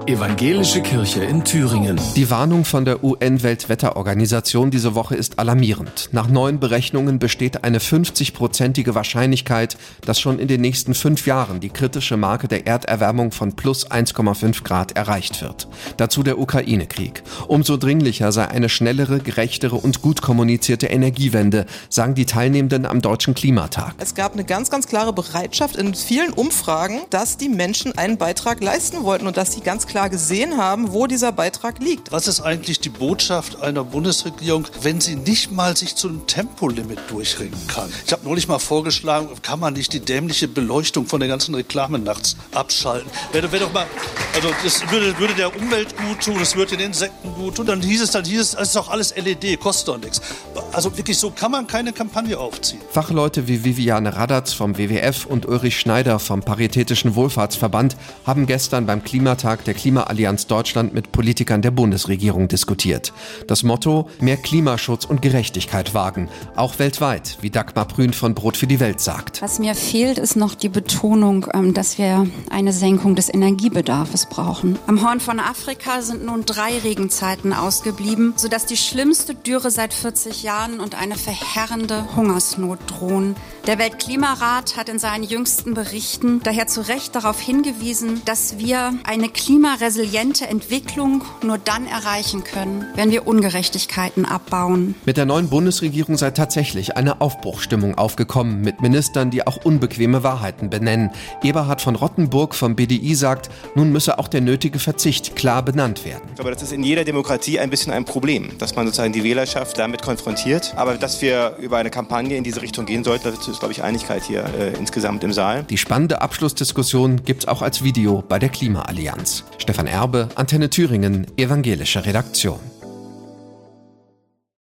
Evangelische Kirche in Thüringen. Die Warnung von der UN-Weltwetterorganisation diese Woche ist alarmierend. Nach neuen Berechnungen besteht eine 50-prozentige Wahrscheinlichkeit, dass schon in den nächsten 5 Jahren die kritische Marke der Erderwärmung von plus 1,5 Grad erreicht wird. Dazu der Ukraine-Krieg. Umso dringlicher sei eine schnellere, gerechtere und gut kommunizierte Energiewende, sagen die Teilnehmenden am Deutschen Klimatag. Es gab eine ganz, ganz klare Bereitschaft in vielen Umfragen, dass die Menschen einen Beitrag leisten wollten und dass sie ganz klar gesehen haben, wo dieser Beitrag liegt. Was ist eigentlich die Botschaft einer Bundesregierung, wenn sie nicht mal sich zu einem Tempolimit durchringen kann? Ich habe neulich mal vorgeschlagen, kann man nicht die dämliche Beleuchtung von der ganzen Reklame nachts abschalten? Wäre doch mal, also das würde der Umwelt gut tun, es würde den Insekten gut tun. Dann hieß es, es ist doch alles LED, kostet doch nichts. Also wirklich, so kann man keine Kampagne aufziehen. Fachleute wie Viviane Radatz vom WWF und Ulrich Schneider vom Paritätischen Wohlfahrtsverband haben gestern beim Klimatag der Klimaallianz Deutschland mit Politikern der Bundesregierung diskutiert. Das Motto: mehr Klimaschutz und Gerechtigkeit wagen, auch weltweit, wie Dagmar Prün von Brot für die Welt sagt. Was mir fehlt, ist noch die Betonung, dass wir eine Senkung des Energiebedarfs brauchen. Am Horn von Afrika sind nun 3 Regenzeiten ausgeblieben, sodass die schlimmste Dürre seit 40 Jahren und eine verheerende Hungersnot drohen. Der Weltklimarat hat in seinen jüngsten Berichten daher zu Recht darauf hingewiesen, dass wir eine klimaresiliente Entwicklung nur dann erreichen können, wenn wir Ungerechtigkeiten abbauen. Mit der neuen Bundesregierung sei tatsächlich eine Aufbruchstimmung aufgekommen, mit Ministern, die auch unbequeme Wahrheiten benennen. Eberhard von Rottenburg vom BDI sagt, nun müsse auch der nötige Verzicht klar benannt werden. Ich glaube, das ist in jeder Demokratie ein bisschen ein Problem, dass man sozusagen die Wählerschaft damit konfrontiert. Aber dass wir über eine Kampagne in diese Richtung gehen sollten, dazu ist, glaube ich, Einigkeit hier insgesamt im Saal. Die spannende Abschlussdiskussion gibt's auch als Video bei der Klimaallianz. Stefan Erbe, Antenne Thüringen, evangelische Redaktion.